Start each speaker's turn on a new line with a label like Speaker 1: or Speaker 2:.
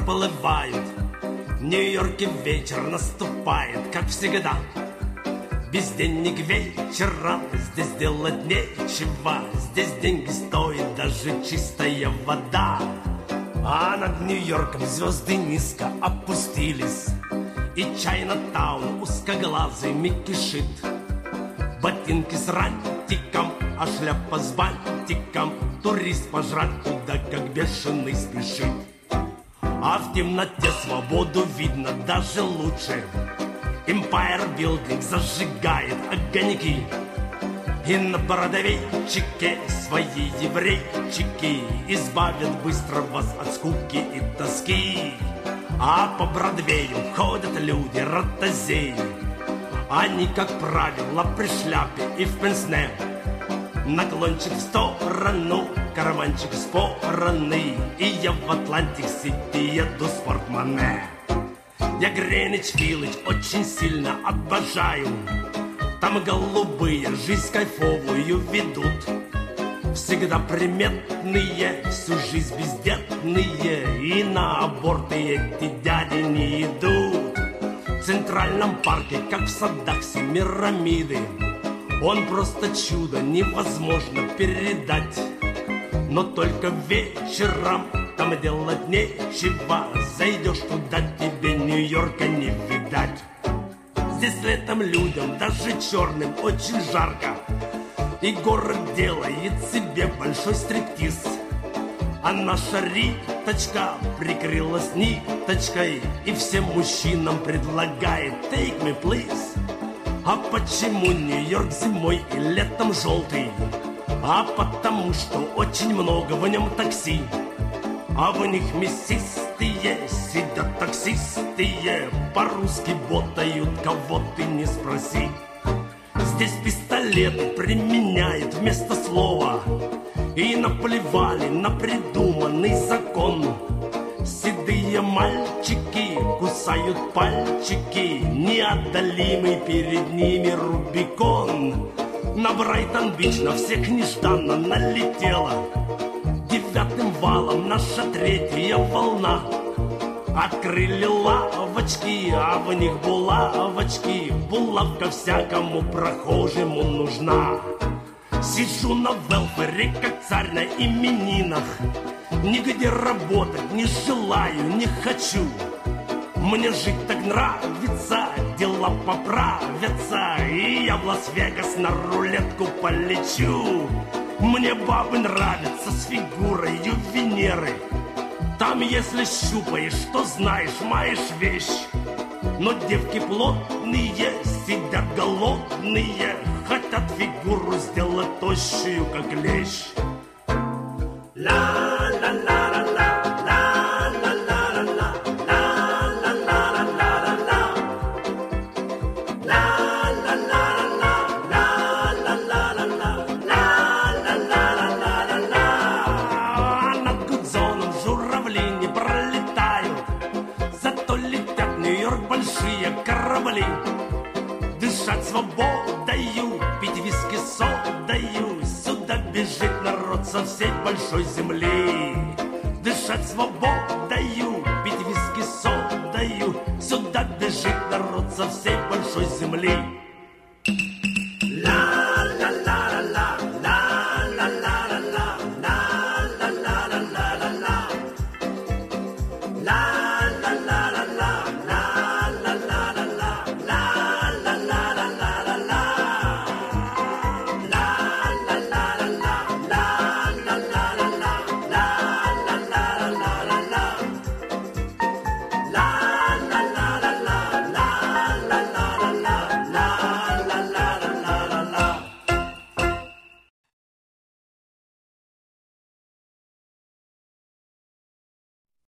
Speaker 1: проплывают. В Нью-Йорке вечер наступает, как всегда. Без денег вечером здесь делать нечего. Здесь деньги стоит даже чистая вода. А над Нью-Йорком звезды низко опустились, и Чайна-таун узкоглазыми кишит. Ботинки с рантиком, а шляпа с бантиком. Турист пожрать туда, как бешеный, спешит. А в темноте свободу видно даже лучше. Empire Building зажигает огоньки, и на Бродвейчике свои еврейчики избавят быстро вас от скуки и тоски. А по Бродвею ходят люди ротозеи. Они, как правило, при шляпе и в пенсне. Наклончик в сторону, карманчик спорный, и я в Атлантик-Сити еду с портмоне. Я Гринвич-Виллидж очень сильно обожаю. Там голубые жизнь кайфовую ведут. Всегда приметные, всю жизнь бездетные, и на аборты эти дяди не идут. В Центральном парке, как в садах Семирамиды, он просто чудо, невозможно передать. Но только вечером там делать нечего. Зайдешь туда, тебе Нью-Йорка не видать. Здесь летом людям, даже черным, очень жарко, и город делает себе большой стриптиз. А наша Риточка прикрылась ниточкой и всем мужчинам предлагает take me please. А почему Нью-Йорк зимой и летом желтый? А потому что очень много в нем такси. А в них мясистые сидят таксистые, по-русски ботают, кого ты не спроси. Здесь пистолеты применяют вместо слова, и наплевали на придуманный закон. Седые мальчики кусают пальчики, неодолимый перед ними Рубикон. На Брайтон-Бич на всех нежданно налетела 9-м валом наша третья волна. Открыли лавочки, а в них булавочки. Булавка всякому прохожему нужна. Сижу на велфере, как царь на именинах. Нигде работать не желаю, не хочу. Мне жить так нравится, дела поправятся, и я в Лас-Вегас на рулетку полечу. Мне бабы нравятся с фигурой Венеры. Там, если щупаешь, то знаешь, маешь вещь. Но девки плотные, сидят голодные, хотят фигуру сделать тощую, как лещ. Дышать свободою, пить виски содою. Сюда бежит народ со всей большой земли. Дышать свободою, пить виски содою. Сюда бежит народ со всей большой земли.